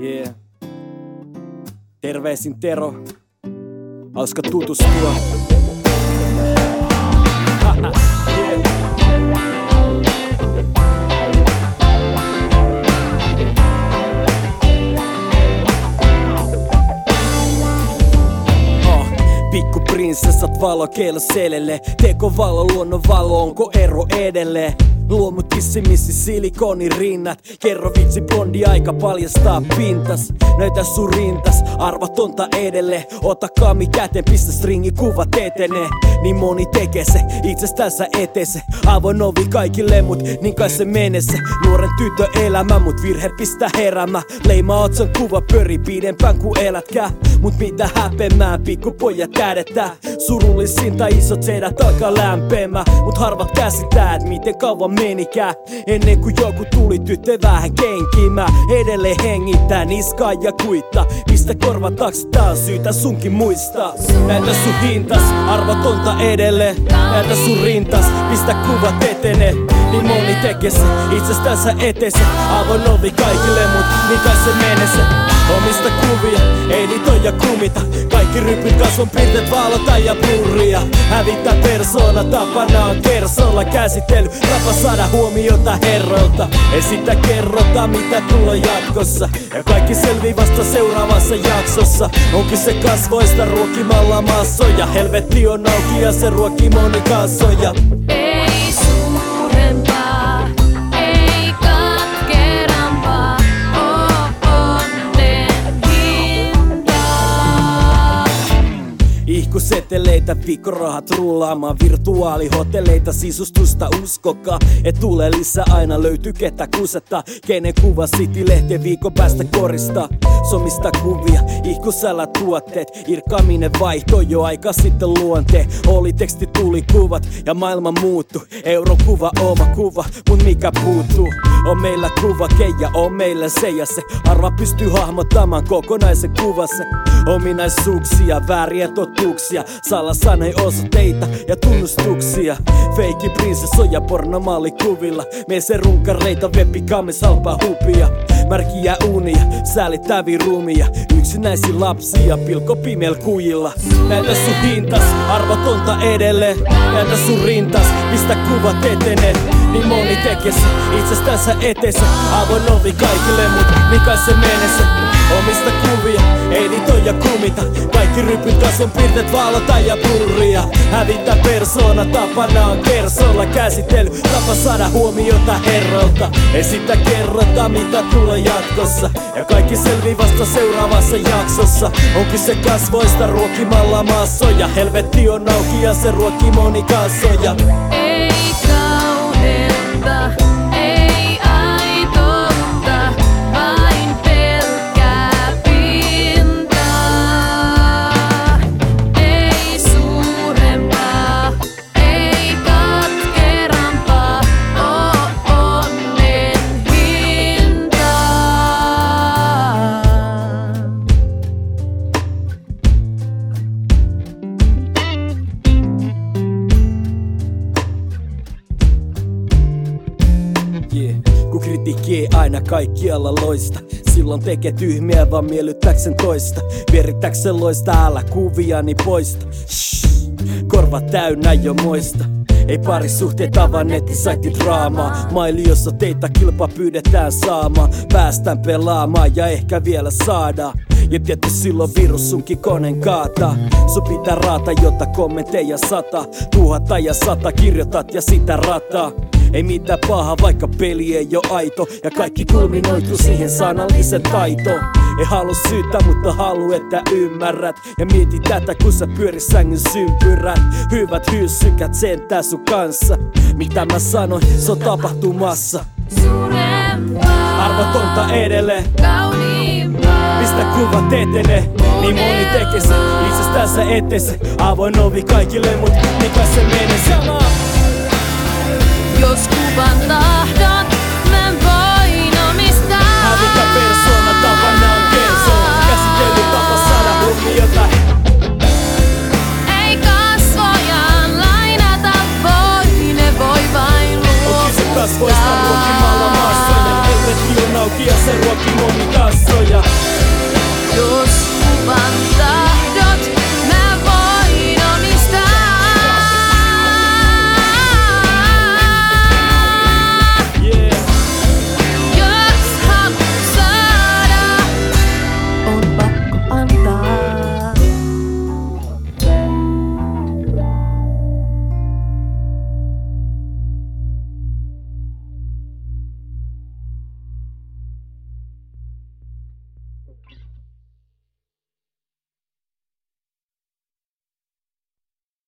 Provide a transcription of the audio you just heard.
Yeah. Terveisin Tero. Hauska tutustua. Pikkuprinsessat valo keilo selelle. Teko valo, luonnon valo, onko ero edelleen? Luomut kissimissi silikoniirinnat. Kerro vitsi blondi aika paljastaa pintas. Näytä sun rintas, arvatonta edelle. Ota kami käteen, pistä stringi, kuvat etenee. Niin moni tekee se, itsestänsä etese. Avoin ovi kaikille, mut niin kai se menee se. Nuoren tytön elämä, mut virhe pistää heräämä. Leima otsan kuva pyörii pidempään ku elätkää. Mut mitä häpemään, pikkupojat kädetään. Surullisinta isot sedät alkaa lämpemään. Mut harvat käsittää, et miten kauan menikään ennen kuin joku tuli tyttö vähän kenkimään. Edelleen hengittää niskaa ja kuittaa. Pistä korvan taakse, tää on syytä sunkin muistaa. Näytä sun hintas, arvatonta edelleen. Näytä sun rintas, pistä kuvat etenee. Niin moni tekee se, itsestänsä etese. Avoin ovi kaikille, mut niin kai se menee se. Omista kuvia, editoi ja kumita. Kaikki rypyt, kasvon piirteet, valota ja blurria. Hävittää persoona, tapana on kersolla käsitely. Tapa saada huomiota herroilta. Ei sitä kerrota mitä tulee jatkossa. Ja kaikki selvii vasta seuraavassa jaksossa. Onkin se kasvoista ruokimalla massoja. Helvetti on auki ja se ruokii moni kassoja. Ei suurempaa, ei katkerampaa, onnen hintaa. Ihkuseteleitä, viikkorahat rullaamaan. Virtuaalihoteleita, sisustusta uskokaa. Et tulee lisää, aina löytyy ketä kusettaa. Kenen kuva City-lehteen viikon päästä koristaa. Somista kuvia, ihkusälä tuotteet. Irkkaaminen vaihtoi jo aika sitten luonteen. Oli teksti, tuli kuvat ja maailma muuttu. Eurokuva, oma kuva, mut mikä puuttuu? On meillä kuva, keija, on meillä se ja se. Arva pystyy hahmottamaan kokonaisen kuvassa. Ominaisuuksia, vääriä totuuksia. Salasanoja, osoitteita ja tunnustuksia. Feikki prinsessoja pornomaalikuvilla. Meese runkareita, webikamis halpaa hupia. Märkiä unia, säälittäviä rumia. Yksinäisiä lapsia, pilkko pimeällä kujilla. Näytä sun hintas, arvatonta edelleen. Näytä sun rintas, pistä kuvat etenee. Niin moni tekee se, itsestänsä etese. Avoin ovi kaikille, mut mikä se menee se. Omista kuvia, editoi ja kumita. Kaikki rypyt, kasvon piirteet, valota ja blurria. Hävittää persoona, tapana on kersolla käsitely. Tapa saada huomiota herroilta. Ei sitä kerrota mitä tulee jatkossa. Ja kaikki selvii vasta seuraavassa jaksossa. Onkin se kasvoista ruokimalla massoja. Helvetti on auki ja se ruokii moni kassoja. Ei kauheutta, ei aitoutta, vain pelkkää pintaa. Ei suurempaa, ei katkerampaa, onnen hintaa. Yeah. Kun kritiikki aina kaikkialla loista. Silloin tekee tyhmiä vaan miellyttäkseen toista. Vierittäkseen loista, älä kuviani poista. Shhh. Korvat täynnä jo moista. Ei parisuhteita vaan nettisaitti draamaa. Maili jossa teitä kilpa pyydetään saamaan. Päästään pelaamaan ja ehkä vielä saadaan. Ja tietty silloin virus sunkin koneen kaataa. Sun pitää raata jotta kommentteja 100 000 ja 100 kirjoitat ja sitä rataa. Ei mitään paha vaikka peli ei oo aito. Ja kaikki kulminoituu siihen sanallisen taitoon. Ei halua syytä, mutta halu että ymmärrät. Ja mieti tätä kun sä pyörit sängyn sympyrät. Hyvät hyssykät sentää sun kanssa. Mitä mä sanoin, se on tapahtumassa. Suurempaa, Arvatonta edelleen, kauniimpaa. pistä kuvat etenee. Niin moni tekee se, itsestänsä etese. Avoin ovi kaikille, mut mikä se menee samaa. Jos